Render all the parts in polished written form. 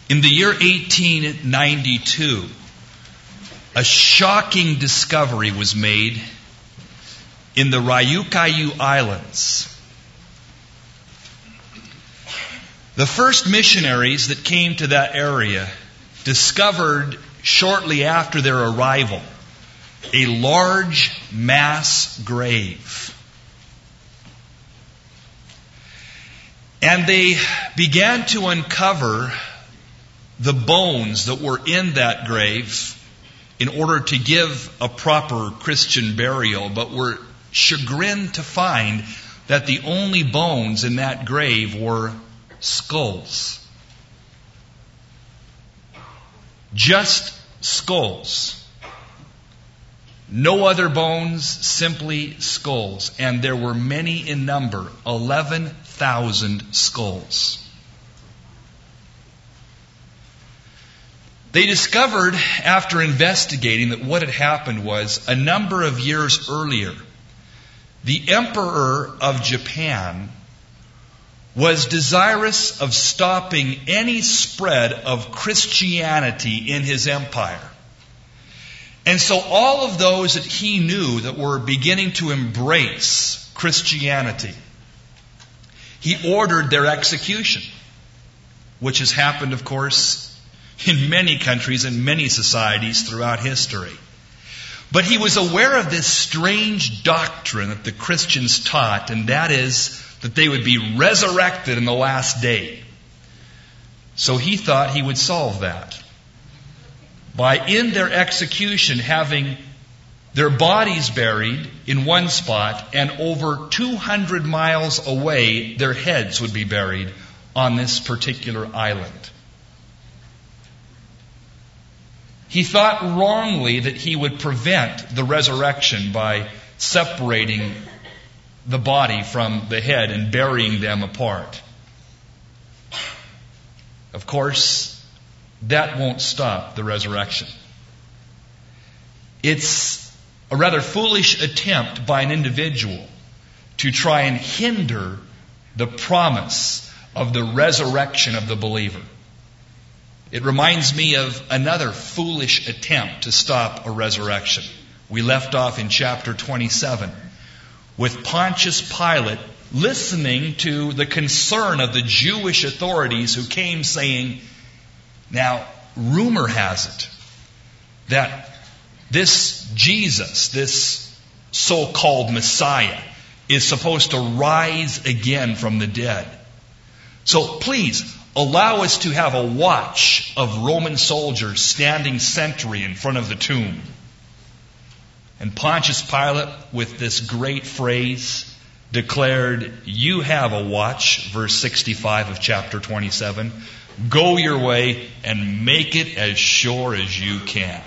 In the year 1892, a shocking discovery was made in the Ryukyu Islands. The first missionaries that came to that area discovered shortly after their arrival a large mass grave. And they began to uncover the bones that were in that grave in order to give a proper Christian burial, but were chagrined to find that the only bones in that grave were skulls. Just skulls. No other bones, simply skulls. And there were many in number, 11,000 skulls. They discovered, after investigating, that what had happened was, a number of years earlier, the Emperor of Japan was desirous of stopping any spread of Christianity in his empire. And so all of those that he knew that were beginning to embrace Christianity, he ordered their execution, which has happened, of course, in many countries and many societies throughout history. But he was aware of this strange doctrine that the Christians taught, and that is that they would be resurrected in the last day. So he thought he would solve that by, in their execution, having their bodies buried in one spot, and over 200 miles away, their heads would be buried on this particular island. He thought wrongly that he would prevent the resurrection by separating the body from the head and burying them apart. Of course, that won't stop the resurrection. It's a rather foolish attempt by an individual to try and hinder the promise of the resurrection of the believer. It reminds me of another foolish attempt to stop a resurrection. We left off in chapter 27 with Pontius Pilate listening to the concern of the Jewish authorities who came saying, now, rumor has it that this Jesus, this so-called Messiah, is supposed to rise again from the dead. So please, allow us to have a watch of Roman soldiers standing sentry in front of the tomb. And Pontius Pilate, with this great phrase, declared, you have a watch, verse 65 of chapter 27. Go your way and make it as sure as you can.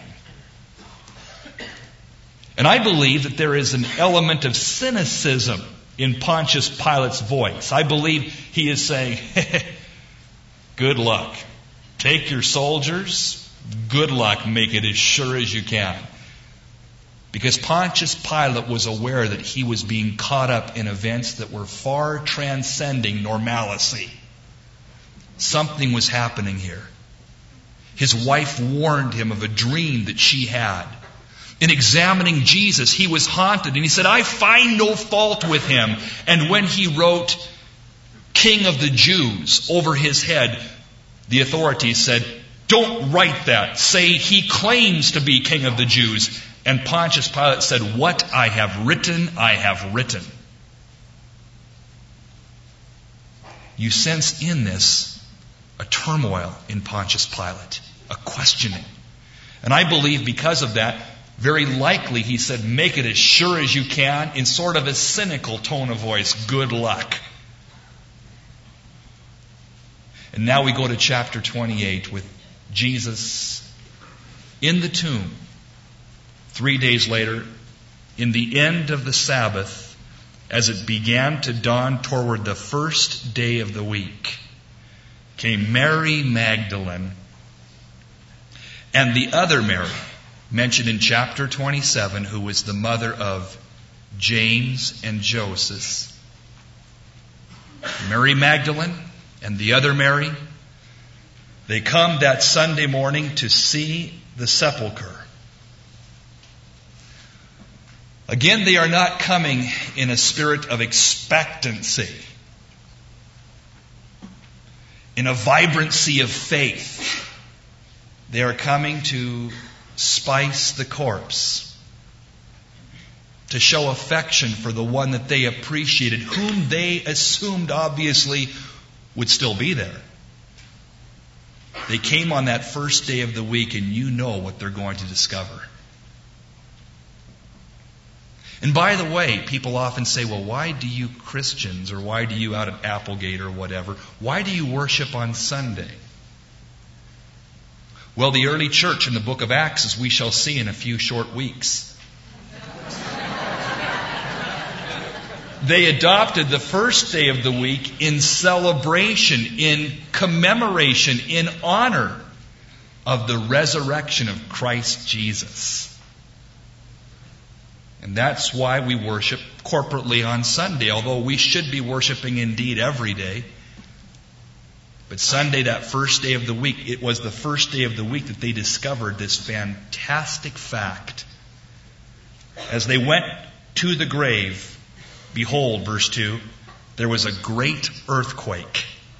And I believe that there is an element of cynicism in Pontius Pilate's voice. I believe he is saying, good luck. Take your soldiers. Good luck. Make it as sure as you can. Because Pontius Pilate was aware that he was being caught up in events that were far transcending normalcy. Something was happening here. His wife warned him of a dream that she had. In examining Jesus, he was haunted, and he said, I find no fault with him. And when he wrote King of the Jews over his head, the authorities said, don't write that. Say he claims to be King of the Jews. And Pontius Pilate said, what I have written, I have written. You sense in this a turmoil in Pontius Pilate, a questioning. And I believe because of that, very likely he said, make it as sure as you can, in sort of a cynical tone of voice. Good luck. And now we go to chapter 28 with Jesus in the tomb. 3 days later, in the end of the Sabbath, as it began to dawn toward the first day of the week, came Mary Magdalene and the other Mary, mentioned in chapter 27, who was the mother of James and Joseph. Mary Magdalene and the other Mary They come that Sunday morning to see the sepulcher. Again, they are not coming in a spirit of expectancy, in a vibrancy of faith. They are coming to spice the corpse, to show affection for the one that they appreciated, whom they assumed obviously would still be there. They came on that first day of the week, and you know what they're going to discover. And by the way, people often say, well, why do you Christians, or why do you out at Applegate or whatever, why do you worship on Sunday? Well, the early church in the book of Acts, as we shall see in a few short weeks, they adopted the first day of the week in celebration, in commemoration, in honor of the resurrection of Christ Jesus. And that's why we worship corporately on Sunday, although we should be worshiping indeed every day. But Sunday, that first day of the week, it was the first day of the week that they discovered this fantastic fact. As they went to the grave, behold, verse 2, there was a great earthquake.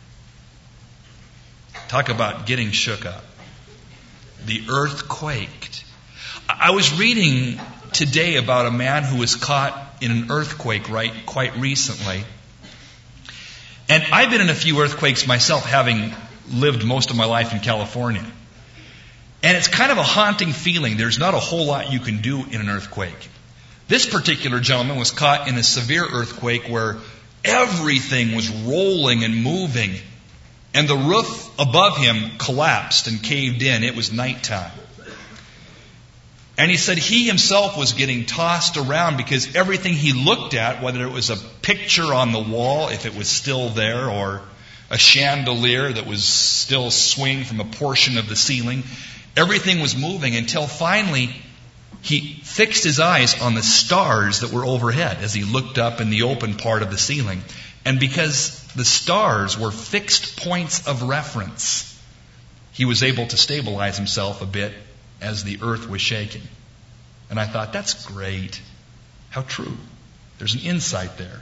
Talk about getting shook up. The earth quaked. I was reading today about a man who was caught in an earthquake quite recently. And I've been in a few earthquakes myself, having lived most of my life in California. And it's kind of a haunting feeling. There's not a whole lot you can do in an earthquake. This particular gentleman was caught in a severe earthquake where everything was rolling and moving, and the roof above him collapsed and caved in. It was nighttime. And he said he himself was getting tossed around because everything he looked at, whether it was a picture on the wall, if it was still there, or a chandelier that was still swinging from a portion of the ceiling, everything was moving until finally he fixed his eyes on the stars that were overhead as he looked up in the open part of the ceiling. And because the stars were fixed points of reference, he was able to stabilize himself a bit as the earth was shaking. And I thought, that's great. How true. There's an insight there.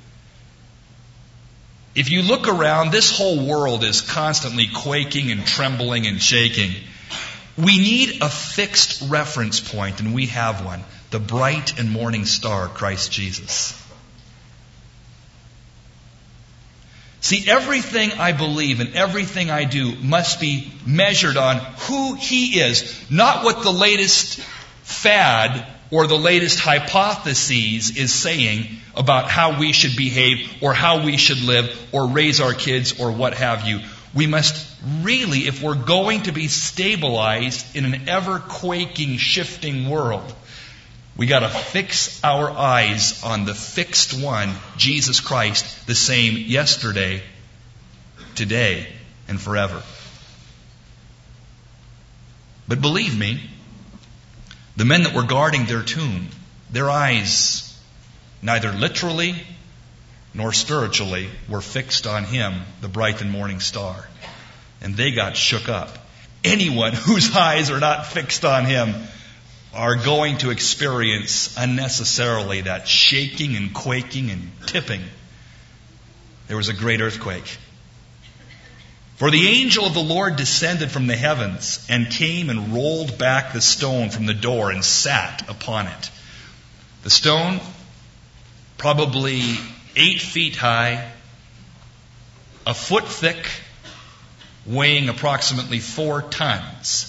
If you look around, this whole world is constantly quaking and trembling and shaking. We need a fixed reference point, and we have one. The bright and morning star, Christ Jesus. See, everything I believe and everything I do must be measured on who He is, not what the latest fad or the latest hypotheses is saying about how we should behave or how we should live or raise our kids or what have you. We must really, if we're going to be stabilized in an ever-quaking, shifting world, we got to fix our eyes on the fixed one, Jesus Christ, the same yesterday, today, and forever. But believe me, the men that were guarding their tomb, their eyes, neither literally nor spiritually, were fixed on Him, the bright and morning star. And they got shook up. Anyone whose eyes are not fixed on Him are going to experience unnecessarily that shaking and quaking and tipping. There was a great earthquake. For the angel of the Lord descended from the heavens and came and rolled back the stone from the door and sat upon it. The stone, probably 8 feet high, a foot thick, weighing approximately 4 tons.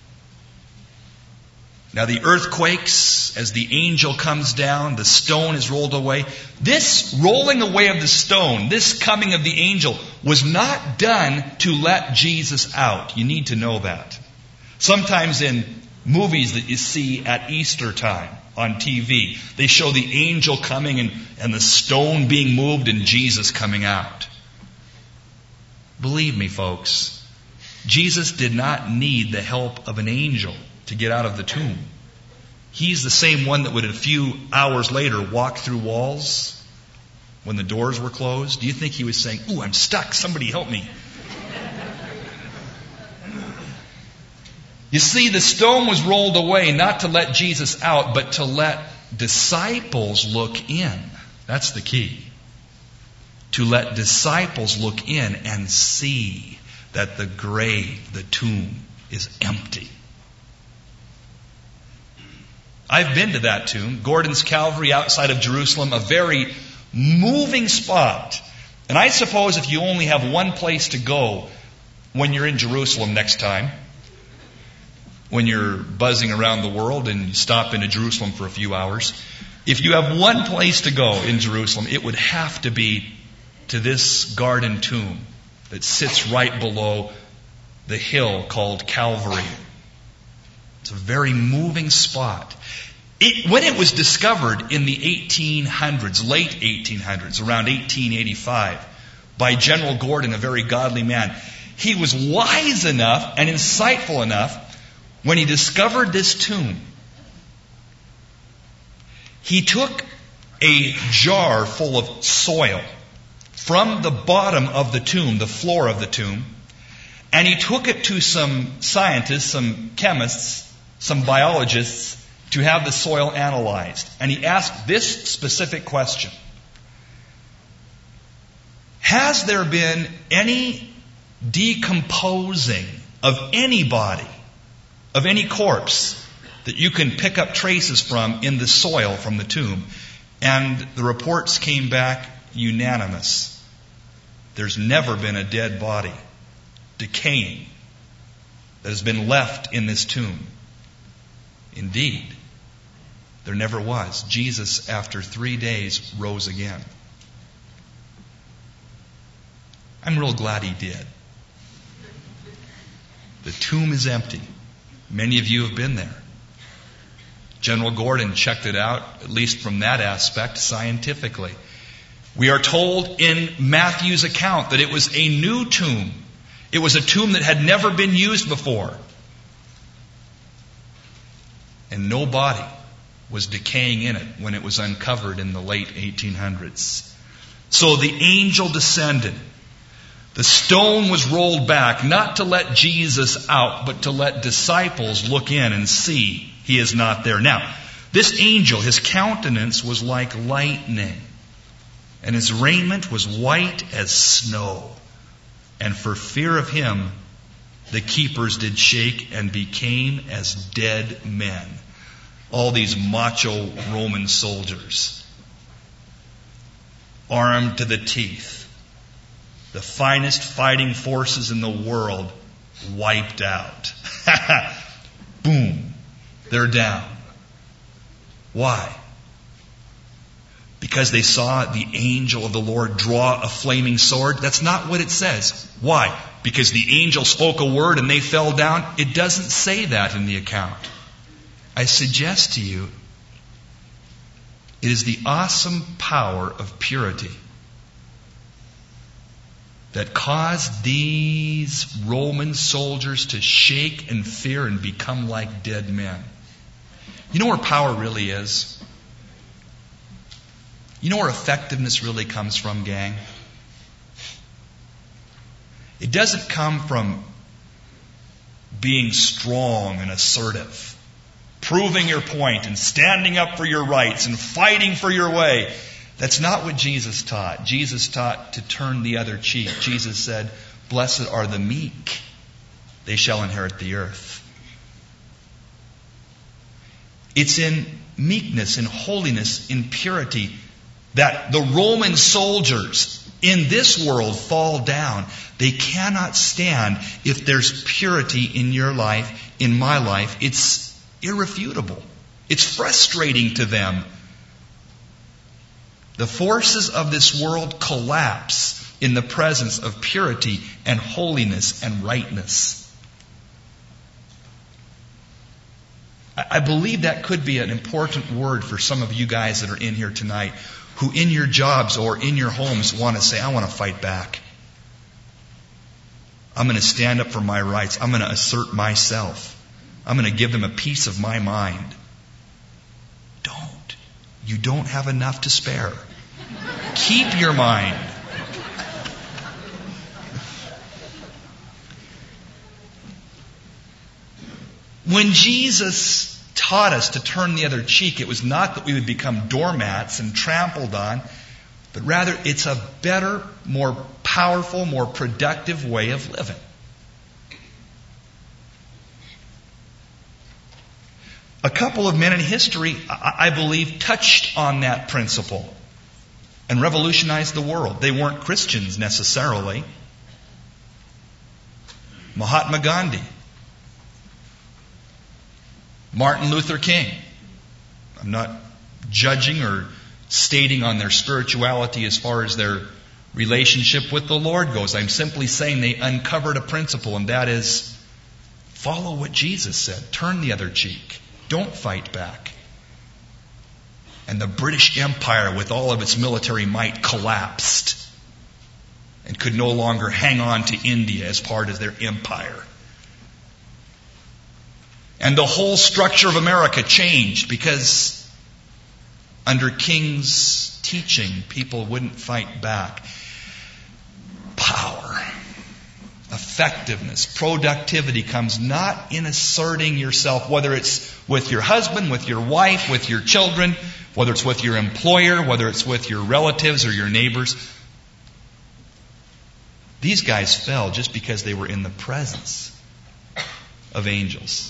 Now the earth quakes as the angel comes down, the stone is rolled away. This rolling away of the stone, this coming of the angel, was not done to let Jesus out. You need to know that. Sometimes in movies that you see at Easter time on TV, they show the angel coming and the stone being moved and Jesus coming out. Believe me, folks, Jesus did not need the help of an angel to get out of the tomb. He's the same one that would a few hours later walk through walls when the doors were closed. Do you think He was saying, "Ooh, I'm stuck, somebody help me"? You see, the stone was rolled away not to let Jesus out, but to let disciples look in. That's the key. To let disciples look in and see that the grave, the tomb, is empty. I've been to that tomb, Gordon's Calvary outside of Jerusalem, a very moving spot. And I suppose if you only have one place to go when you're in Jerusalem next time, when you're buzzing around the world and you stop into Jerusalem for a few hours, if you have one place to go in Jerusalem, it would have to be to this garden tomb that sits right below the hill called Calvary. It's a very moving spot. When it was discovered in the 1800s, late 1800s, around 1885, by General Gordon, a very godly man, he was wise enough and insightful enough when he discovered this tomb. He took a jar full of soil from the bottom of the tomb, the floor of the tomb, and he took it to some scientists, some chemists, some biologists, to have the soil analyzed. And he asked this specific question: has there been any decomposing of any body, of any corpse, that you can pick up traces from in the soil from the tomb? And the reports came back unanimous. There's never been a dead body decaying that has been left in this tomb. Indeed, there never was. Jesus, after 3 days, rose again. I'm real glad he did. The tomb is empty. Many of you have been there. General Gordon checked it out, at least from that aspect, scientifically. We are told in Matthew's account that it was a new tomb. It was a tomb that had never been used before. And no body was decaying in it when it was uncovered in the late 1800s. So the angel descended. The stone was rolled back, not to let Jesus out, but to let disciples look in and see he is not there. Now, this angel, his countenance was like lightning, and his raiment was white as snow. And for fear of him, the keepers did shake and became as dead men. All these macho Roman soldiers, armed to the teeth, the finest fighting forces in the world wiped out. Boom. They're down. Why? Because they saw the angel of the Lord draw a flaming sword? That's not what it says. Why? Because the angel spoke a word and they fell down? It doesn't say that in the account. I suggest to you, it is the awesome power of purity that caused these Roman soldiers to shake and fear and become like dead men. You know where power really is? You know where effectiveness really comes from, gang? It doesn't come from being strong and assertive, proving your point and standing up for your rights and fighting for your way. That's not what Jesus taught. Jesus taught to turn the other cheek. Jesus said, "Blessed are the meek, they shall inherit the earth." It's in meekness, in holiness, in purity that the Roman soldiers in this world fall down. They cannot stand if there's purity in your life, in my life. It's irrefutable. It's frustrating to them. The forces of this world collapse in the presence of purity and holiness and rightness. I believe that could be an important word for some of you guys that are in here tonight, who in your jobs or in your homes want to say, "I want to fight back. I'm going to stand up for my rights. I'm going to assert myself. I'm going to give them a piece of my mind." Don't. You don't have enough to spare. Keep your mind. When Jesus taught us to turn the other cheek, it was not that we would become doormats and trampled on, but rather it's a better, more powerful, more productive way of living. A couple of men in history, I believe, touched on that principle and revolutionized the world. They weren't Christians necessarily. Mahatma Gandhi, Martin Luther King. I'm not judging or stating on their spirituality as far as their relationship with the Lord goes. I'm simply saying they uncovered a principle, and that is follow what Jesus said. Turn the other cheek. Don't fight back. And the British Empire, with all of its military might, collapsed and could no longer hang on to India as part of their empire. And the whole structure of America changed because under King's teaching, people wouldn't fight back. Power, effectiveness, productivity comes not in asserting yourself, whether it's with your husband, with your wife, with your children, whether it's with your employer, whether it's with your relatives or your neighbors. These guys fell just because they were in the presence of angels.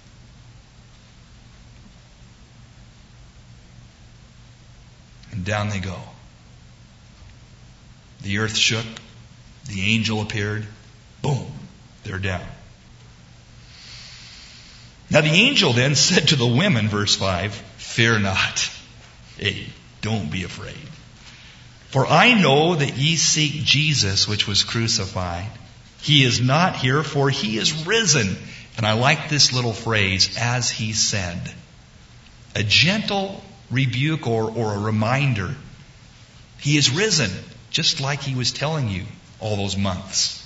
And down they go. The earth shook. The angel appeared. Boom. They're down. Now the angel then said to the women, verse 5, fear not. Hey, don't be afraid. For I know that ye seek Jesus, which was crucified. He is not here, for he is risen. And I like this little phrase, as he said. A gentle rebuke or a reminder. He is risen, just like he was telling you all those months.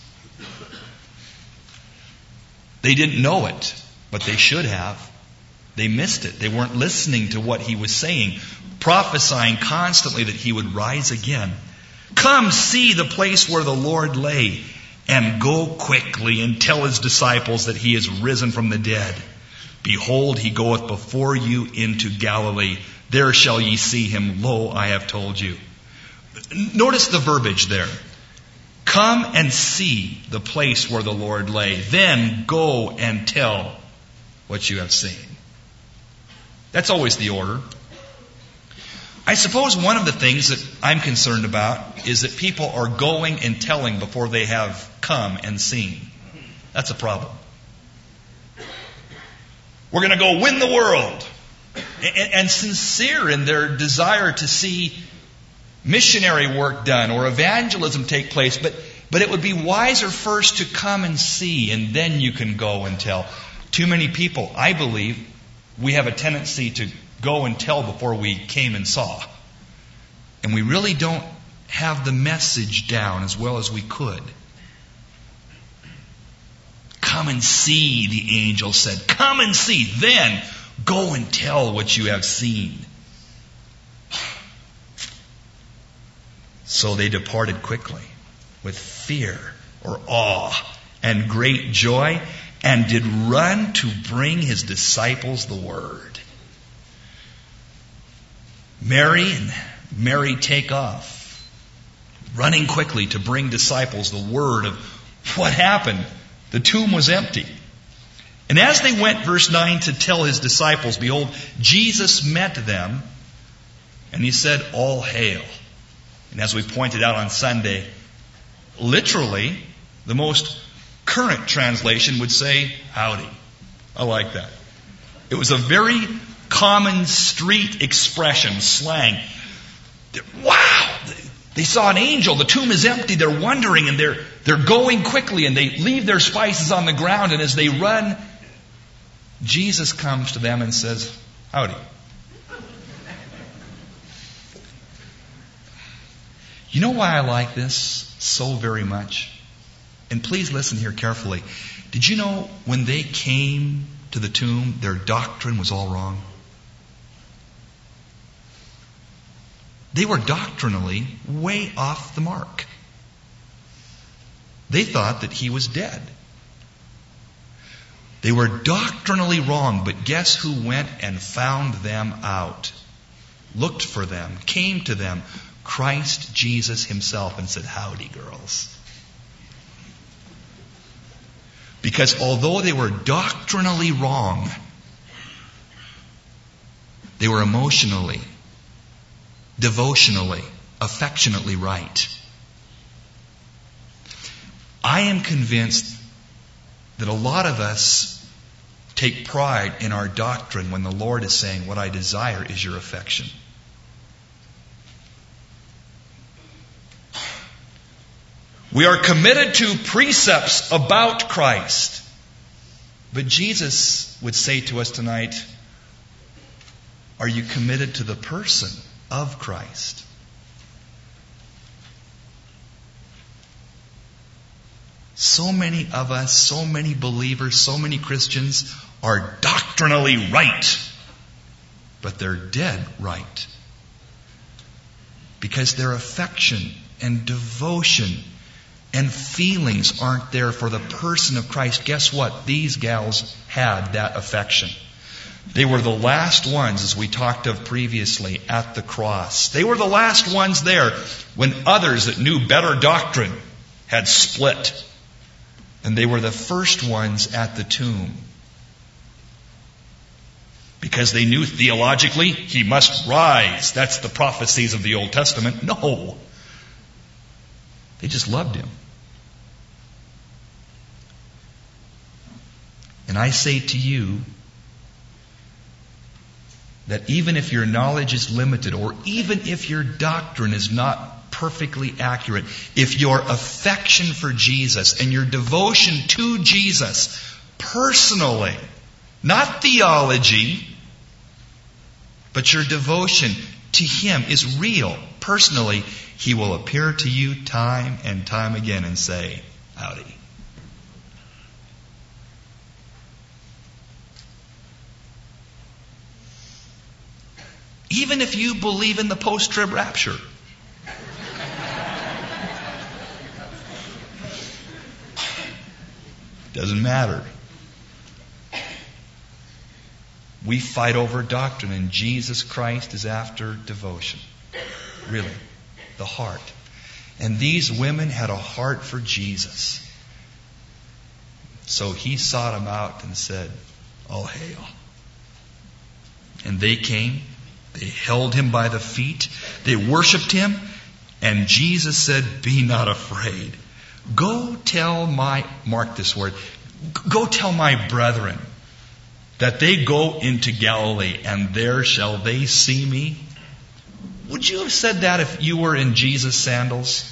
They didn't know it, but they should have. They missed it. They weren't listening to what he was saying, prophesying constantly that he would rise again. Come see the place where the Lord lay, and go quickly and tell his disciples that he is risen from the dead. Behold, he goeth before you into Galilee. There shall ye see him. Lo, I have told you. Notice the verbiage there. Come and see the place where the Lord lay. Then go and tell what you have seen. That's always the order. I suppose one of the things that I'm concerned about is that people are going and telling before they have come and seen. That's a problem. We're going to go win the world. And sincere in their desire to see missionary work done or evangelism take place, but it would be wiser first to come and see, and then you can go and tell. Too many people, I believe, we have a tendency to go and tell before we came and saw. And we really don't have the message down as well as we could. Come and see, the angel said. Come and see. Then go and tell what you have seen. So they departed quickly with fear or awe and great joy, and did run to bring his disciples the word. Mary take off, running quickly to bring disciples the word of what happened. The tomb was empty. And as they went, verse 9, to tell his disciples, behold, Jesus met them, and he said, all hail. And as we pointed out on Sunday, literally, the most current translation would say, howdy. I like that. It was a very common street expression, slang. Wow! They saw an angel. The tomb is empty. They're wondering, and they're going quickly, and they leave their spices on the ground. And as they run, Jesus comes to them and says, howdy. You know why I like this so very much? And please listen here carefully. Did you know when they came to the tomb, their doctrine was all wrong? They were doctrinally way off the mark. They thought that he was dead. They were doctrinally wrong, but guess who went and found them out? Looked for them, came to them, Christ Jesus himself, and said, "Howdy, girls." Because although they were doctrinally wrong, they were emotionally, devotionally, affectionately right. I am convinced that a lot of us take pride in our doctrine when the Lord is saying, "What I desire is your affection." We are committed to precepts about Christ. But Jesus would say to us tonight, are you committed to the person of Christ? So many of us, so many believers, so many Christians are doctrinally right, but they're dead right. Because their affection and devotion and feelings aren't there for the person of Christ. Guess what? These gals had that affection. They were the last ones, as we talked of previously, at the cross. They were the last ones there when others that knew better doctrine had split. And they were the first ones at the tomb. Because they knew theologically, he must rise. That's the prophecies of the Old Testament. No. They just loved him. And I say to you that even if your knowledge is limited, or even if your doctrine is not perfectly accurate, if your affection for Jesus and your devotion to Jesus personally, not theology, but your devotion to him is real, personally, he will appear to you time and time again and say, "Howdy." Even if you believe in the post-trib rapture. Doesn't matter. We fight over doctrine, and Jesus Christ is after devotion. Really, the heart. And these women had a heart for Jesus. So he sought them out and said, "All hail." And they came. They held him by the feet. They worshiped him. And Jesus said, "Be not afraid. Go tell mark this word, go tell my brethren that they go into Galilee, and there shall they see me." Would you have said that if you were in Jesus' sandals?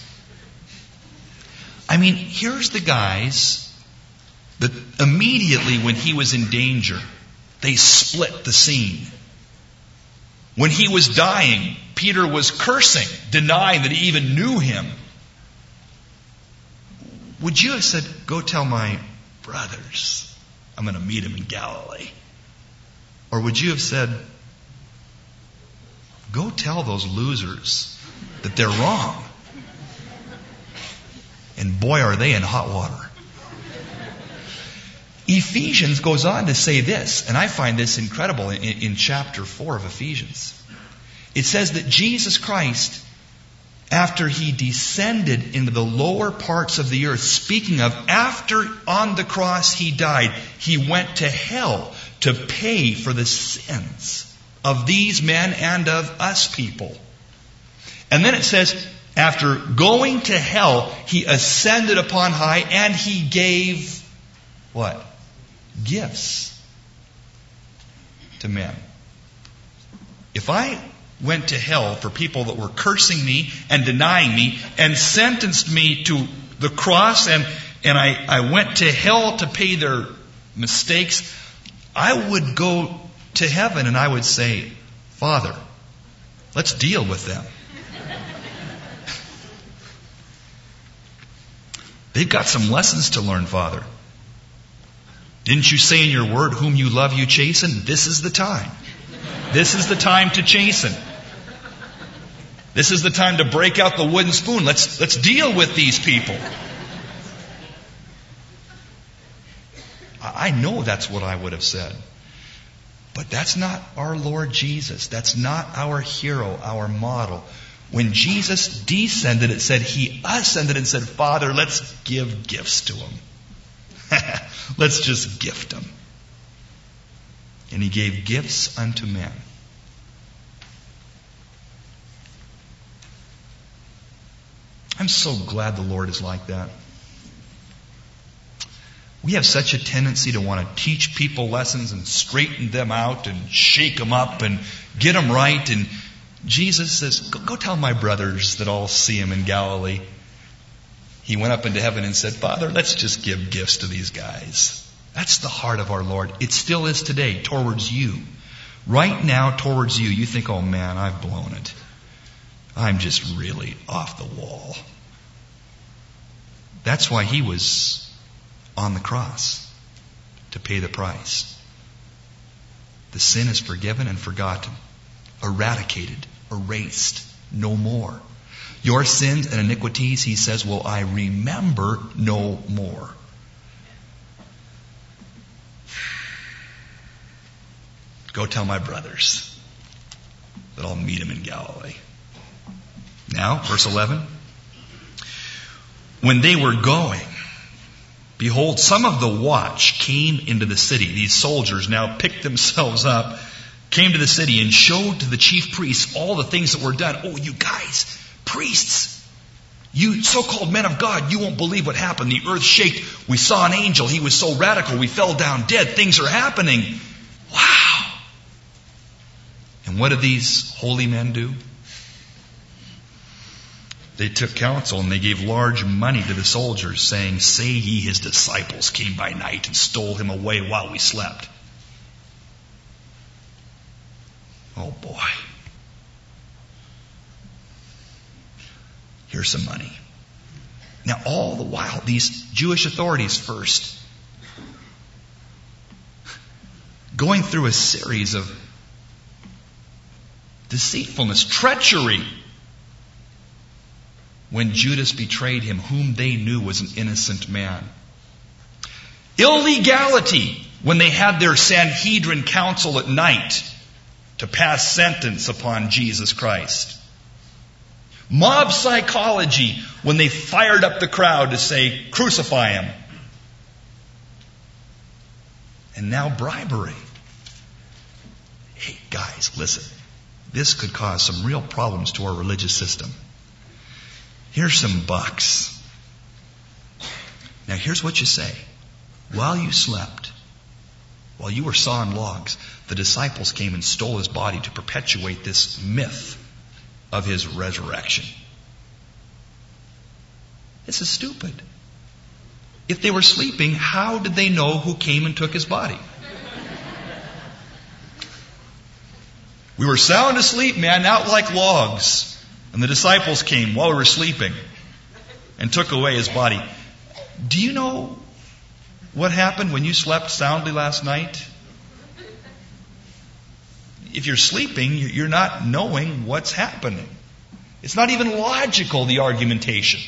I mean, here's the guys that immediately when he was in danger, they split the scene. When he was dying, Peter was cursing, denying that he even knew him. Would you have said, "Go tell my brothers I'm going to meet him in Galilee"? Or would you have said, "Go tell those losers that they're wrong"? And boy, are they in hot water. Ephesians goes on to say this, and I find this incredible in chapter 4 of Ephesians. It says that Jesus Christ, after he descended into the lower parts of the earth, speaking of after on the cross he died, he went to hell to pay for the sins of these men and of us people. And then it says, after going to hell, he ascended upon high and he gave what? Gifts to men. If I went to hell for people that were cursing me and denying me and sentenced me to the cross and I went to hell to pay their mistakes, I would go to heaven and I would say, "Father, let's deal with them. They've got some lessons to learn, Father. Didn't you say in your word, whom you love you chasten? This is the time. This is the time to chasten. This is the time to break out the wooden spoon. Let's deal with these people." I know that's what I would have said. But that's not our Lord Jesus. That's not our hero, our model. When Jesus descended, it said He ascended and said, Father, let's give gifts to Him. Let's just gift Him. And He gave gifts unto men. I'm so glad the Lord is like that. We have such a tendency to want to teach people lessons and straighten them out and shake them up and get them right. And Jesus says, go tell my brothers that I'll see Him in Galilee. He went up into heaven and said, Father, let's just give gifts to these guys. That's the heart of our Lord. It still is today towards you. Right now towards you, you think, oh man, I've blown it. I'm just really off the wall. That's why He was on the cross, to pay the price. The sin is forgiven and forgotten, eradicated, erased, no more. Your sins and iniquities, He says, will I remember no more. Go tell my brothers that I'll meet Him in Galilee. Now, verse 11. When they were going, behold, some of the watch came into the city. These soldiers now picked themselves up, came to the city, and showed to the chief priests all the things that were done. Oh, you guys, priests, you so-called men of God, you won't believe what happened. The earth shaked. We saw an angel. He was so radical. We fell down dead. Things are happening. Wow. And what did these holy men do? They took counsel and they gave large money to the soldiers, saying, say ye His disciples came by night and stole Him away while we slept. Oh boy. Here's some money. Now all the while, these Jewish authorities first, going through a series of deceitfulness, treachery, when Judas betrayed Him, whom they knew was an innocent man. Illegality, when they had their Sanhedrin council at night to pass sentence upon Jesus Christ. Mob psychology, when they fired up the crowd to say, crucify Him. And now bribery. Hey guys, listen. This could cause some real problems to our religious system. Here's some bucks. Now here's what you say. While you slept, while you were sawing logs, the disciples came and stole His body to perpetuate this myth of His resurrection. This is stupid. If they were sleeping, how did they know who came and took His body? We were sound asleep, man, out like logs. And the disciples came while we were sleeping and took away His body. Do you know what happened when you slept soundly last night? If you're sleeping, you're not knowing what's happening. It's not even logical, the argumentation.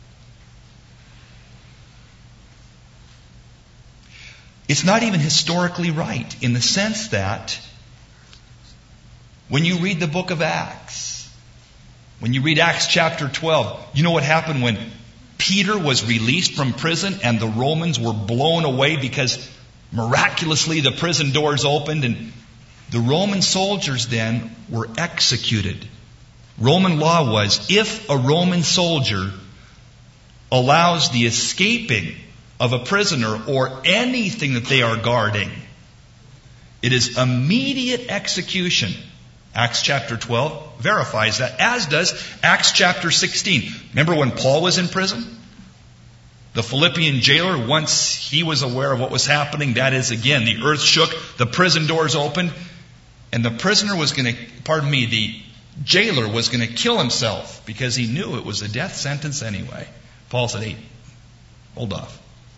It's not even historically right in the sense that when you read the book of Acts, when you read Acts chapter 12, you know what happened when Peter was released from prison and the Romans were blown away because miraculously the prison doors opened and the Roman soldiers then were executed. Roman law was if a Roman soldier allows the escaping of a prisoner or anything that they are guarding, it is immediate execution. Acts chapter 12 verifies that, as does Acts chapter 16. Remember when Paul was in prison? The Philippian jailer, once he was aware of what was happening, that is, again, the earth shook, the prison doors opened, and the prisoner was going to, the jailer was going to kill himself because he knew it was a death sentence anyway. Paul said, hey, hold off.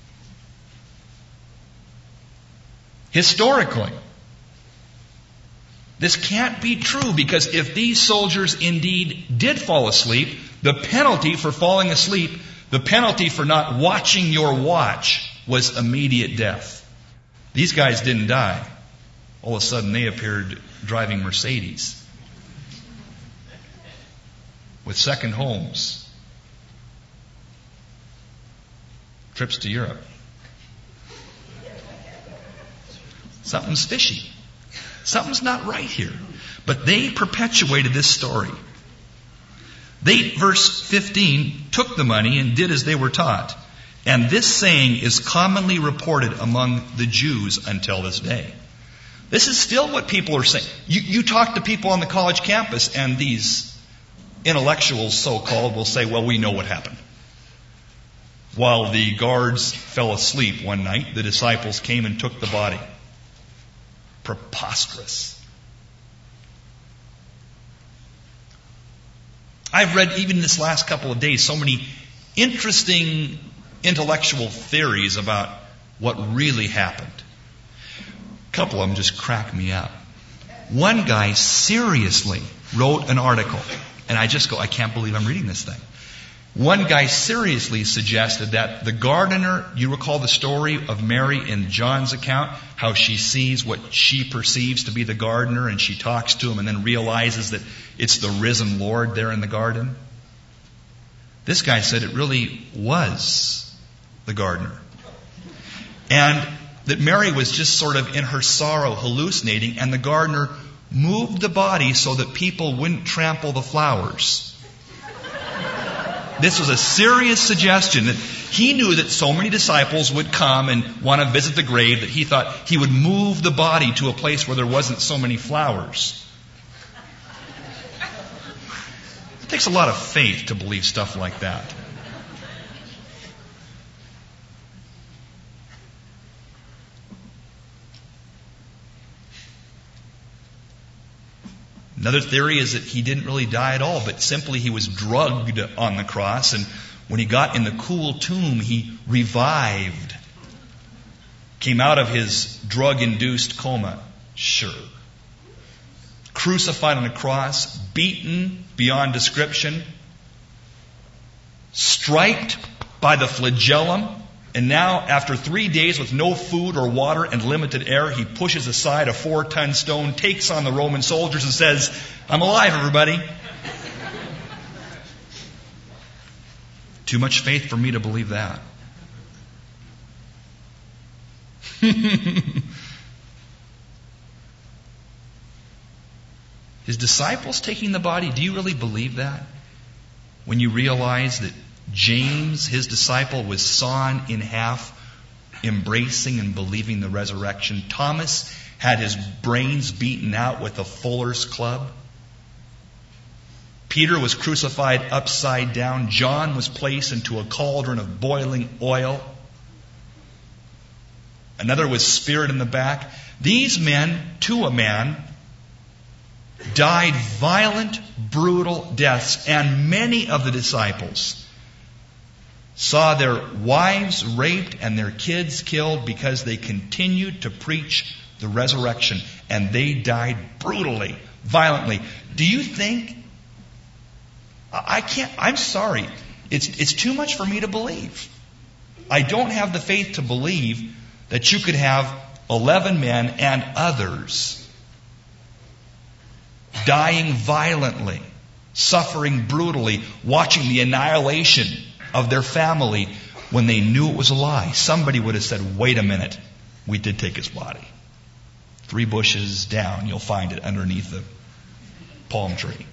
Historically, this can't be true because if these soldiers indeed did fall asleep, the penalty for falling asleep, the penalty for not watching your watch was immediate death. These guys didn't die. All of a sudden they appeared driving Mercedes with second homes, trips to Europe. Something's fishy. Something's not right here. But they perpetuated this story. They, verse 15, took the money and did as they were taught. And this saying is commonly reported among the Jews until this day. This is still what people are saying. You talk to people on the college campus, and these intellectuals, so-called, will say, well, we know what happened. While the guards fell asleep one night, the disciples came and took the body. Preposterous. I've read, even this last couple of days, so many interesting intellectual theories about what really happened. A couple of them just crack me up. One guy seriously wrote an article, and I just go, I can't believe I'm reading this thing. One guy seriously suggested that the gardener, you recall the story of Mary in John's account, how she sees what she perceives to be the gardener, and she talks to him and then realizes that it's the risen Lord there in the garden? This guy said it really was the gardener. And that Mary was just sort of in her sorrow hallucinating, and the gardener moved the body so that people wouldn't trample the flowers. This was a serious suggestion that he knew that so many disciples would come and want to visit the grave that he thought he would move the body to a place where there wasn't so many flowers. It takes a lot of faith to believe stuff like that. Another theory is that he didn't really die at all, but simply he was drugged on the cross, and when he got in the cool tomb, he revived. Came out of his drug-induced coma. Sure. Crucified on a cross, beaten beyond description, striped by the flagellum, and now, after 3 days with no food or water and limited air, he pushes aside a 4-ton stone, takes on the Roman soldiers, and says, I'm alive, everybody. Too much faith for me to believe that. His disciples taking the body, do you really believe that? When you realize that James, his disciple, was sawn in half, embracing and believing the resurrection. Thomas had his brains beaten out with a fuller's club. Peter was crucified upside down. John was placed into a cauldron of boiling oil. Another was speared in the back. These men, to a man, died violent, brutal deaths, and many of the disciples saw their wives raped and their kids killed because they continued to preach the resurrection, and they died brutally, violently. Do you think? I'm sorry. It's too much for me to believe. I don't have the faith to believe that you could have 11 men and others dying violently, suffering brutally, watching the annihilation of their family when they knew it was a lie. Somebody would have said, wait a minute, we did take his body. 3 bushes down, you'll find it underneath the palm tree.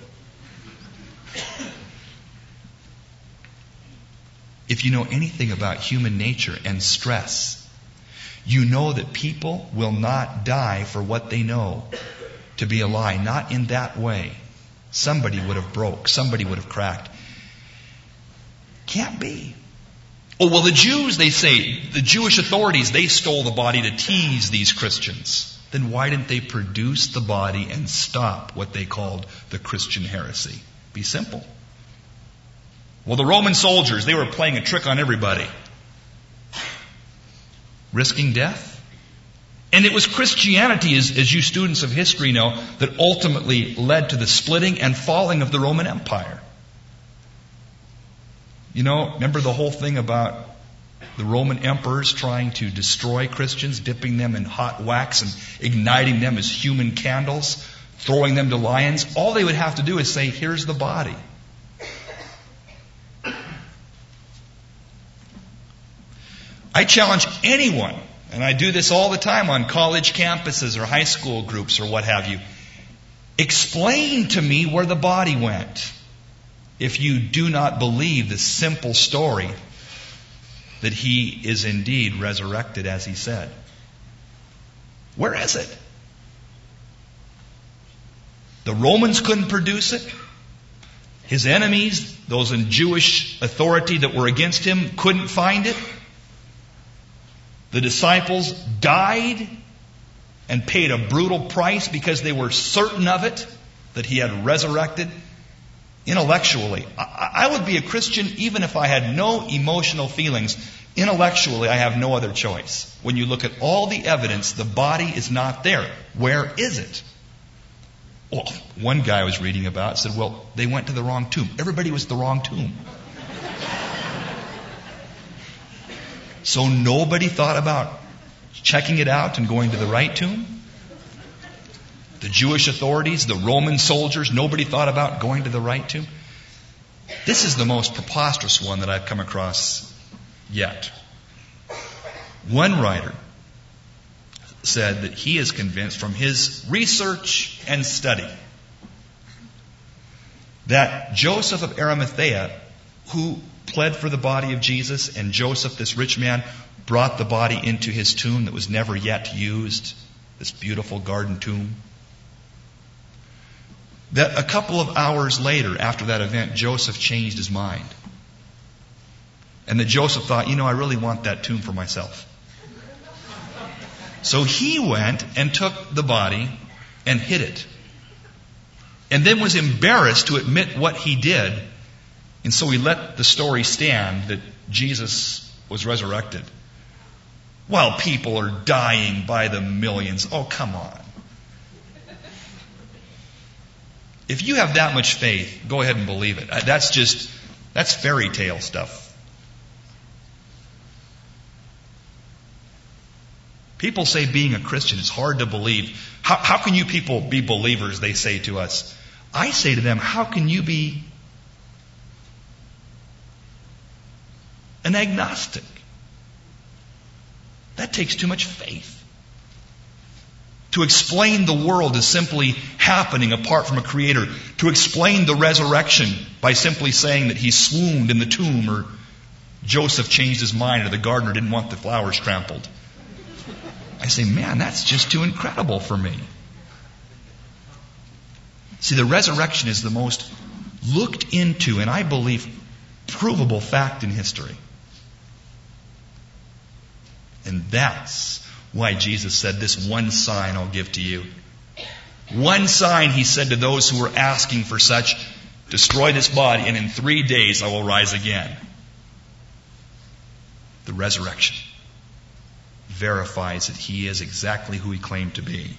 If you know anything about human nature and stress, you know that people will not die for what they know to be a lie. Not in that way. Somebody would have broke. Somebody would have cracked. Can't be. Oh, well, the Jews, they say, the Jewish authorities, they stole the body to tease these Christians. Then why didn't they produce the body and stop what they called the Christian heresy? Be simple. Well, the Roman soldiers, they were playing a trick on everybody. Risking death. And it was Christianity, as you students of history know, that ultimately led to the splitting and falling of the Roman Empire. You know, remember the whole thing about The Roman emperors trying to destroy Christians, dipping them in hot wax and igniting them as human candles, throwing them to lions. All they would have to do is say, here's the body. I challenge anyone, and I do this all the time on college campuses or high school groups or what have you. Explain to me where the body went if you do not believe the simple story that he is indeed resurrected as he said. Where is it? The Romans couldn't produce it. His enemies, those in Jewish authority that were against him, couldn't find it. The disciples died and paid a brutal price because they were certain of it, that he had resurrected. Intellectually, I would be a Christian even if I had no emotional feelings. Intellectually, I have no other choice. When you look at all the evidence, the body is not there. Where is it? Well, one guy I was reading about said, well, they went to the wrong tomb. Everybody was at the wrong tomb. So nobody thought about checking it out and going to the right tomb? The Jewish authorities, the Roman soldiers, nobody thought about going to the right tomb? This is the most preposterous one that I've come across yet. One writer said that he is convinced from his research and study that Joseph of Arimathea, who pled for the body of Jesus, and Joseph, this rich man, brought the body into his tomb that was never yet used, this beautiful garden tomb, that a couple of hours later, after that event, Joseph changed his mind. And that Joseph thought, I really want that tomb for myself. So he went and took the body and hid it. And then was embarrassed to admit what he did. And so he let the story stand that Jesus was resurrected. While people are dying by the millions. Oh, come on. If you have that much faith, go ahead and believe it. That's fairy tale stuff. People say being a Christian is hard to believe. How can you people be believers, they say to us. I say to them, how can you be an agnostic? That takes too much faith. To explain the world as simply happening apart from a creator. To explain the resurrection by simply saying that he swooned in the tomb, or Joseph changed his mind, or the gardener didn't want the flowers trampled. I say, man, that's just too incredible for me. See, the resurrection is the most looked into, and I believe, provable fact in history. And that's why Jesus said, this one sign I'll give to you. One sign, he said to those who were asking for such, destroy this body, and in 3 days I will rise again. The resurrection verifies that he is exactly who he claimed to be.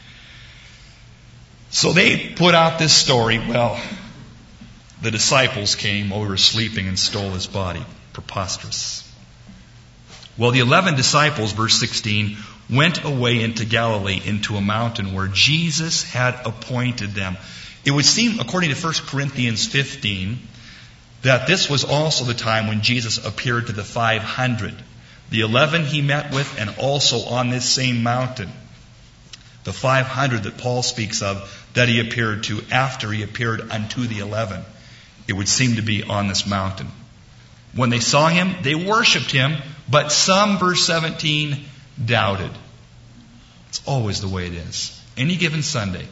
So they put out this story. Well, the disciples came while we were sleeping and stole his body. Preposterous. Well, the 11 disciples, verse 16, went away into Galilee, into a mountain where Jesus had appointed them. It would seem, according to 1 Corinthians 15, that this was also the time when Jesus appeared to the 500. The 11 he met with, and also on this same mountain. The 500 that Paul speaks of, that he appeared to after he appeared unto the 11. It would seem to be on this mountain. When they saw him, they worshipped him, but some, verse 17, doubted. It's always the way it is. Any given Sunday.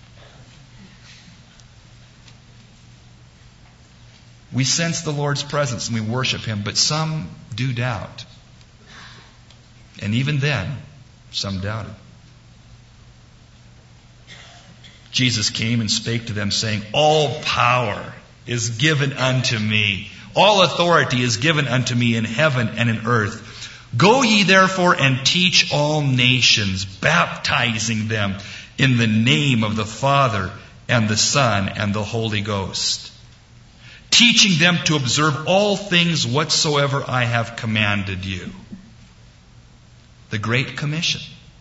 We sense the Lord's presence and we worship him, but some do doubt. And even then, some doubted. Jesus came and spake to them, saying, all power is given unto me. All authority is given unto me in heaven and in earth. Go ye therefore and teach all nations, baptizing them in the name of the Father and the Son and the Holy Ghost, teaching them to observe all things whatsoever I have commanded you. The Great Commission.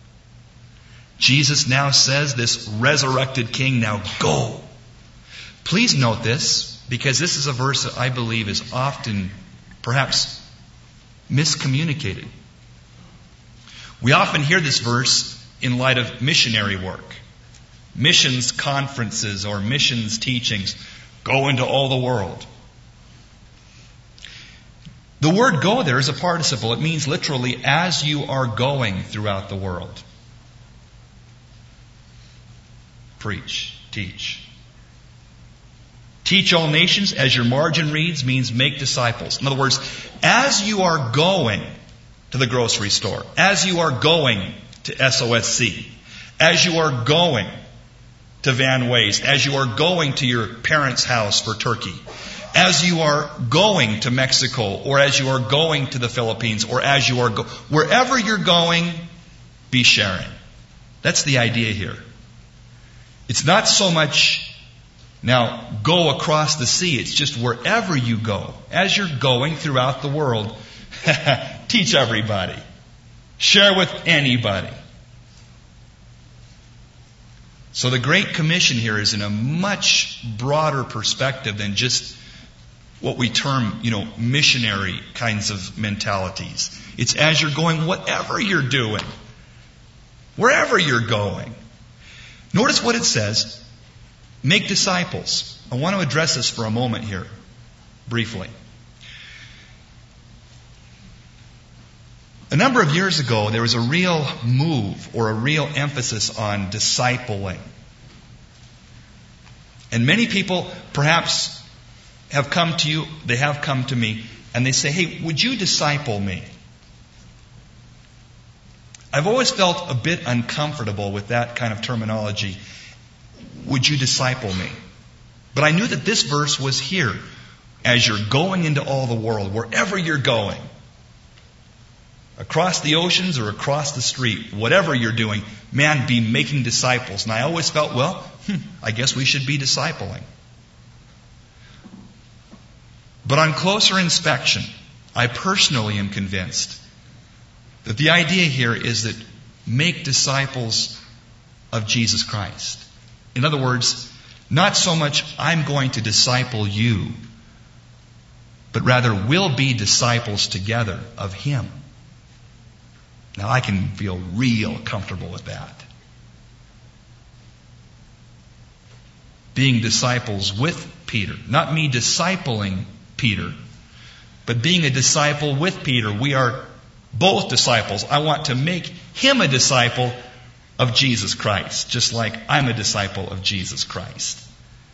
Jesus now says, this resurrected King, now go. Please note this, because this is a verse that I believe is often, perhaps, miscommunicated. We often hear this verse in light of missionary work, missions conferences or missions teachings. Go into all the world. The word go there is a participle. It means literally, as you are going throughout the world. Preach, teach. Teach all nations, as your margin reads, means make disciples. In other words, as you are going to the grocery store, as you are going to SOSC, as you are going to Van Waste, as you are going to your parents' house for turkey, as you are going to Mexico, or as you are going to the Philippines, or as you are wherever you're going, be sharing. That's the idea here. It's not so much now go across the sea. It's just wherever you go, as you're going throughout the world, teach everybody. Share with anybody. So the Great Commission here is in a much broader perspective than just what we term, missionary kinds of mentalities. It's as you're going, whatever you're doing, wherever you're going. Notice what it says, make disciples. I want to address this for a moment here, briefly. A number of years ago, there was a real move or a real emphasis on discipling. And many people perhaps have come to you, they have come to me, and they say, hey, would you disciple me? I've always felt a bit uncomfortable with that kind of terminology. Would you disciple me? But I knew that this verse was here. As you're going into all the world, wherever you're going, across the oceans or across the street, whatever you're doing, man, be making disciples. And I always felt, I guess we should be discipling. But on closer inspection, I personally am convinced that the idea here is that make disciples of Jesus Christ. In other words, not so much I'm going to disciple you, but rather we'll be disciples together of Him. Now I can feel real comfortable with that. Being disciples with Peter. Not me discipling Peter, but being a disciple with Peter. We are both disciples. I want to make him a disciple of Jesus Christ, just like I'm a disciple of Jesus Christ.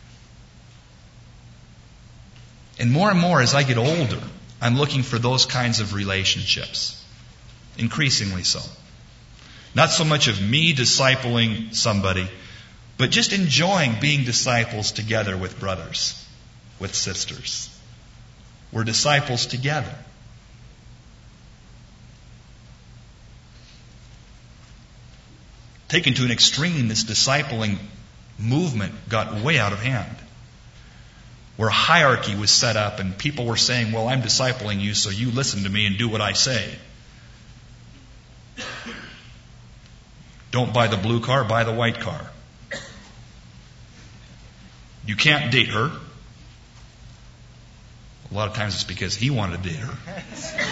And more as I get older, I'm looking for those kinds of relationships. Increasingly so. Not so much of me discipling somebody, but just enjoying being disciples together with brothers, with sisters. We're disciples together. Taken to an extreme, this discipling movement got way out of hand. Where hierarchy was set up and people were saying, well, I'm discipling you, so you listen to me and do what I say. Don't buy the blue car, buy the white car. You can't date her. A lot of times it's because he wanted to date her.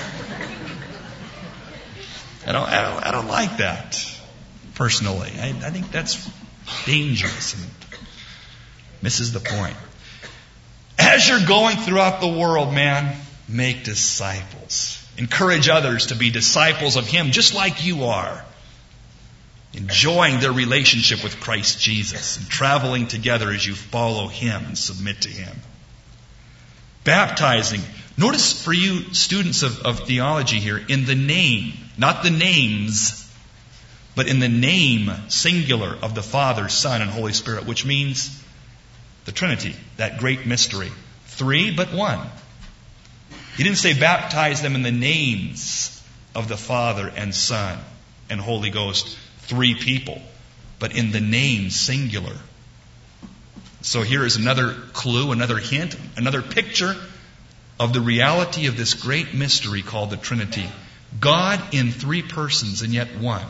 I don't like that, personally. I think that's dangerous and misses the point. As you're going throughout the world, man, make disciples. Encourage others to be disciples of Him, just like you are. Enjoying their relationship with Christ Jesus and traveling together as you follow Him and submit to Him. Baptizing. Notice for you students of theology here, in the name, not the names, but in the name, singular, of the Father, Son, and Holy Spirit, which means the Trinity, that great mystery. 3, but 1. He didn't say baptize them in the names of the Father and Son and Holy Ghost, 3 people, but in the name, singular. So here is another clue, another hint, another picture of the reality of this great mystery called the Trinity. God in three persons and yet one.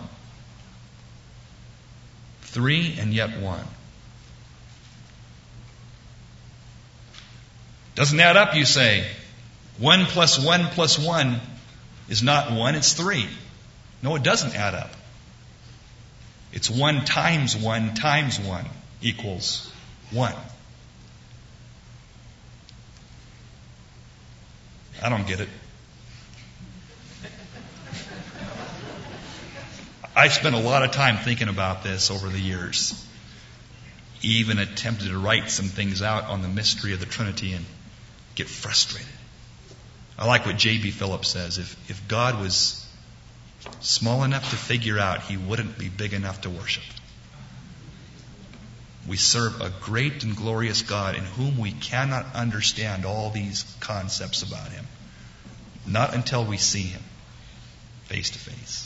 Three and yet one. Doesn't add up, you say. 1 plus 1 plus 1 is not 1, it's 3. No, it doesn't add up. It's 1 times 1 times 1 equals 1. I don't get it. I've spent a lot of time thinking about this over the years. Even attempted to write some things out on the mystery of the Trinity and get frustrated. I like what J.B. Phillips says. If God was small enough to figure out, He wouldn't be big enough to worship. We serve a great and glorious God in whom we cannot understand all these concepts about Him. Not until we see Him face to face.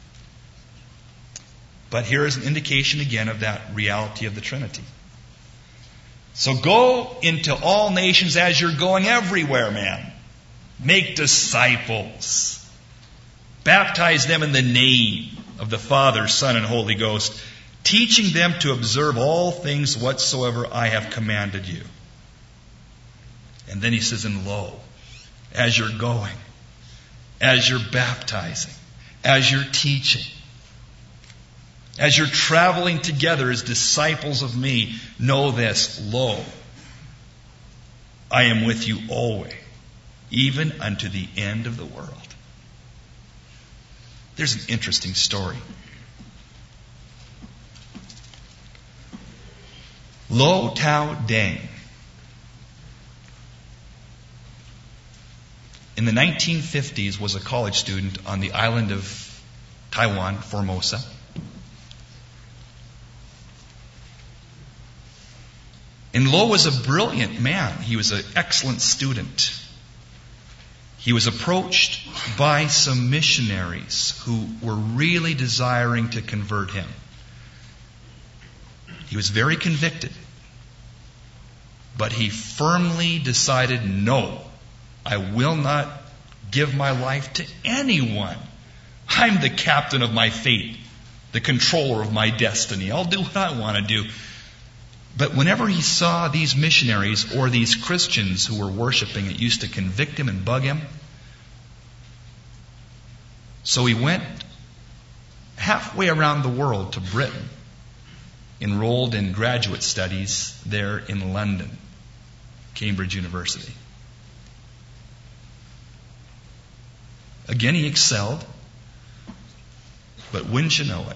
But here is an indication again of that reality of the Trinity. So go into all nations as you're going everywhere, man. Make disciples. Baptize them in the name of the Father, Son, and Holy Ghost, teaching them to observe all things whatsoever I have commanded you. And then he says, and lo, as you're going, as you're baptizing, as you're teaching, as you're traveling together as disciples of me, know this, lo, I am with you always, even unto the end of the world. There's an interesting story. Lo Tao Deng. In the 1950s was a college student on the island of Taiwan, Formosa. And Lo was a brilliant man. He was an excellent student. He was approached by some missionaries who were really desiring to convert him. He was very convicted. But he firmly decided, no, I will not give my life to anyone. I'm the captain of my fate, the controller of my destiny. I'll do what I want to do. But whenever he saw these missionaries or these Christians who were worshiping, it used to convict him and bug him. So he went halfway around the world to Britain, enrolled in graduate studies there in London, Cambridge University. Again, he excelled, but wouldn't you know it?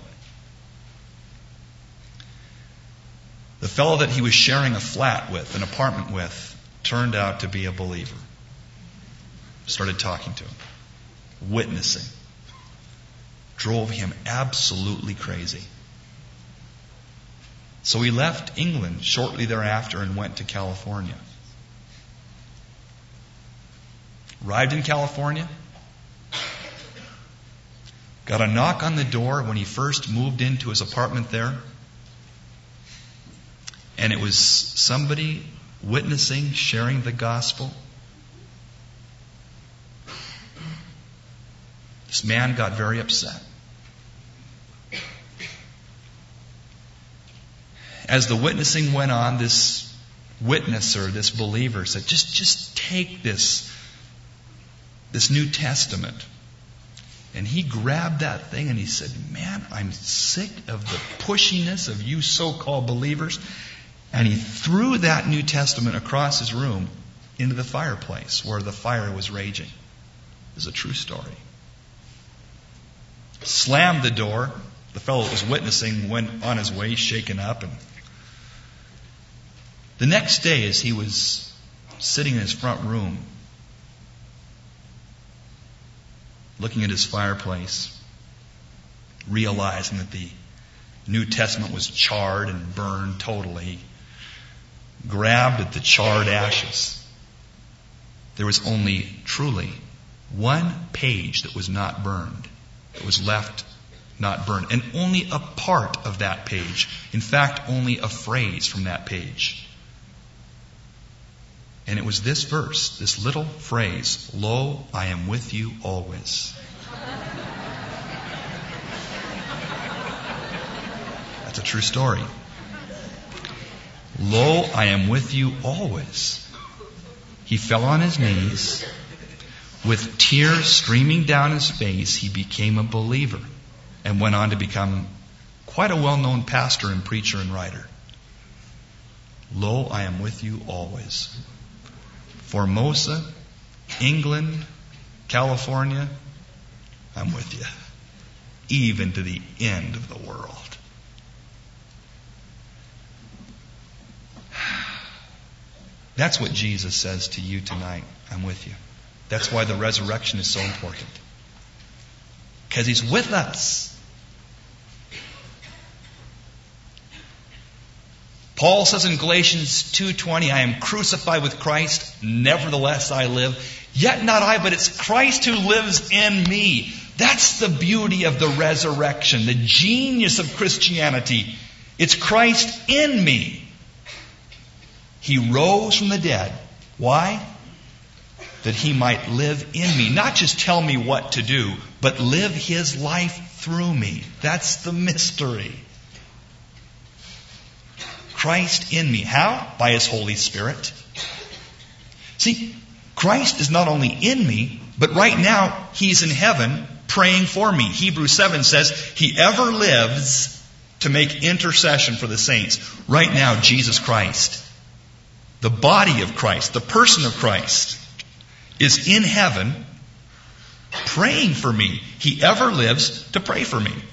The fellow that he was sharing a flat with, an apartment with, turned out to be a believer. Started talking to him, witnessing. Drove him absolutely crazy. So he left England shortly thereafter and went to California. Arrived in California. Got a knock on the door when he first moved into his apartment there. And it was somebody witnessing, sharing the gospel. This man got very upset. As the witnessing went on, this witnesser, this believer said, just take this New Testament. And he grabbed that thing and he said, man, I'm sick of the pushiness of you so-called believers. And he threw that New Testament across his room into the fireplace where the fire was raging. It was a true story. Slammed the door. The fellow that was witnessing went on his way, shaken up. And the next day, as he was sitting in his front room, looking at his fireplace, realizing that the New Testament was charred and burned totally, grabbed at the charred ashes. There was only truly one page that was not burned. It was left not burned. And only a part of that page, in fact, only a phrase from that page And it was this verse, this little phrase, "Lo, I am with you always." That's a true story. "Lo, I am with you always." He fell on his knees. With tears streaming down his face, he became a believer and went on to become quite a well-known pastor and preacher and writer. "Lo, I am with you always." Formosa, England, California, I'm with you. Even to the end of the world. That's what Jesus says to you tonight. I'm with you. That's why the resurrection is so important. Because He's with us. Paul says in Galatians 2:20, "I am crucified with Christ, nevertheless I live. Yet not I, but it's Christ who lives in me." That's the beauty of the resurrection, the genius of Christianity. It's Christ in me. He rose from the dead. Why? That He might live in me. Not just tell me what to do, but live His life through me. That's the mystery. Christ in me. How? By His Holy Spirit. See, Christ is not only in me, but right now He's in heaven praying for me. Hebrews 7 says, He ever lives to make intercession for the saints. Right now, Jesus Christ, the body of Christ, the person of Christ, is in heaven praying for me. He ever lives to pray for me.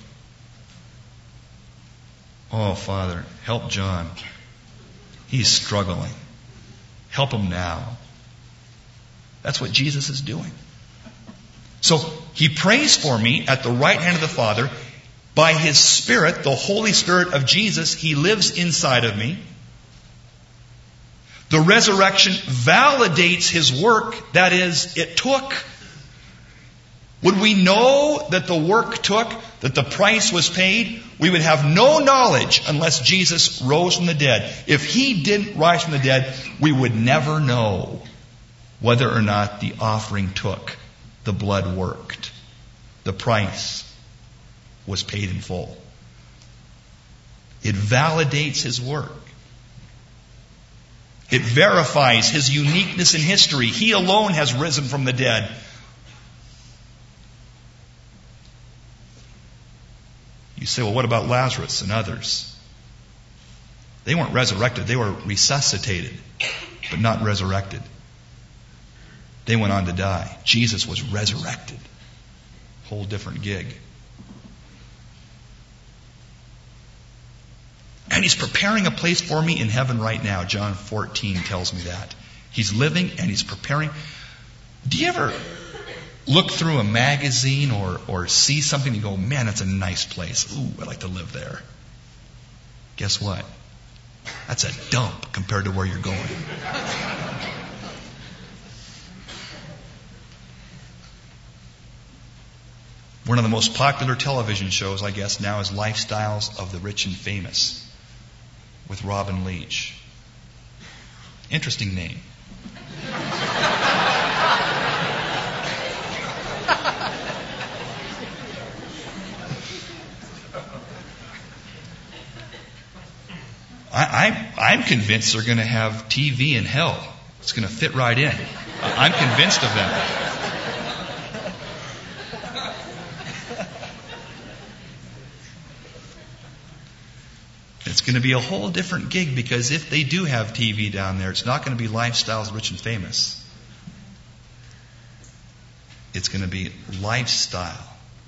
Oh, Father, help John. He's struggling. Help him now. That's what Jesus is doing. So He prays for me at the right hand of the Father. By His Spirit, the Holy Spirit of Jesus, He lives inside of me. The resurrection validates His work. That is, it took. Would we know that the work took, that the price was paid? We would have no knowledge unless Jesus rose from the dead. If He didn't rise from the dead, we would never know whether or not the offering took, the blood worked, the price was paid in full. It validates His work. It verifies His uniqueness in history. He alone has risen from the dead. You say, well, what about Lazarus and others? They weren't resurrected. They were resuscitated, but not resurrected. They went on to die. Jesus was resurrected. Whole different gig. And He's preparing a place for me in heaven right now. John 14 tells me that. He's living and He's preparing. Do you ever look through a magazine or see something and go, man, that's a nice place. Ooh, I'd like to live there. Guess what? That's a dump compared to where you're going. One of the most popular television shows, I guess, now is Lifestyles of the Rich and Famous with Robin Leach. Interesting name. I'm convinced they're going to have TV in hell. It's going to fit right in. I'm convinced of that. It's going to be a whole different gig, because if they do have TV down there, it's not going to be Lifestyles Rich and Famous. It's going to be lifestyle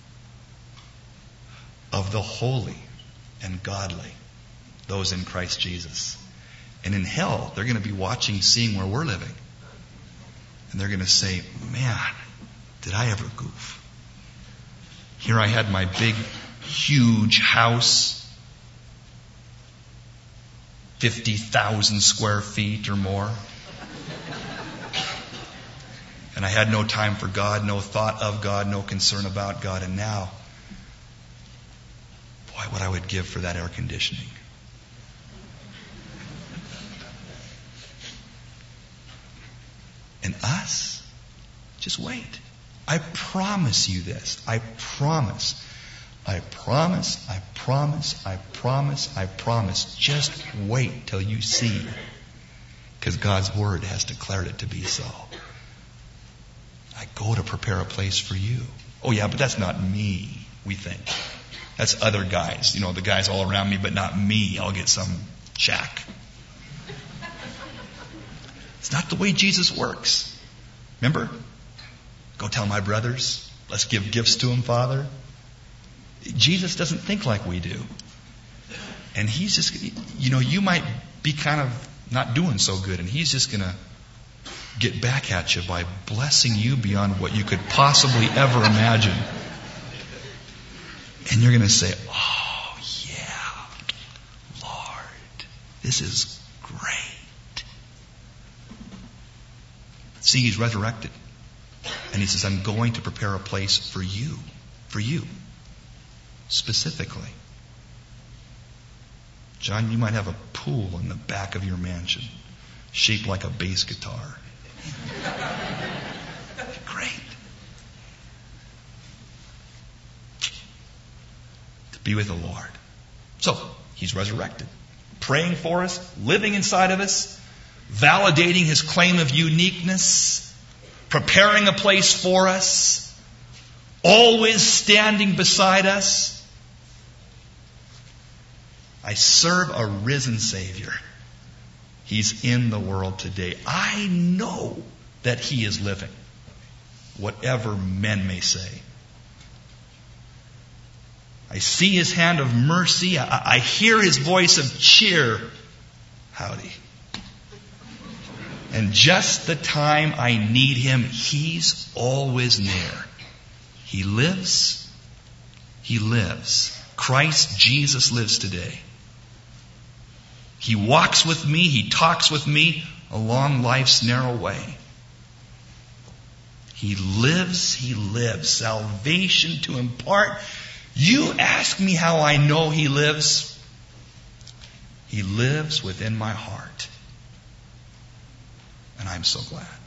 of the holy and godly, those in Christ Jesus. And in hell, they're going to be watching, seeing where we're living. And they're going to say, man, did I ever goof? Here I had my big, huge house, 50,000 square feet or more. And I had no time for God, no thought of God, no concern about God. And now, boy, what I would give for that air conditioning. us. Just wait. I promise you this. I promise. I promise. I promise. I promise. I promise. Just wait till you see. Because God's Word has declared it to be so. I go to prepare a place for you. Oh yeah, but that's not me, we think. That's other guys. The guys all around me, but not me. I'll get some shack. It's not the way Jesus works. Remember? Go tell my brothers. Let's give gifts to them, Father. Jesus doesn't think like we do. And he's just, you might be kind of not doing so good. And he's just going to get back at you by blessing you beyond what you could possibly ever imagine. And you're going to say, oh, yeah, Lord, this is great. See, he's resurrected. And he says, I'm going to prepare a place for you, specifically. John, you might have a pool in the back of your mansion, shaped like a bass guitar. Great. To be with the Lord. So, he's resurrected. Praying for us, living inside of us, validating his claim of uniqueness, preparing a place for us, always standing beside us. I serve a risen Savior. He's in the world today. I know that he is living, whatever men may say. I see his hand of mercy. I hear his voice of cheer. Howdy. And just the time I need him, he's always near. He lives. He lives. Christ Jesus lives today. He walks with me. He talks with me along life's narrow way. He lives. He lives. Salvation to impart. You ask me how I know he lives. He lives within my heart. And I'm so glad.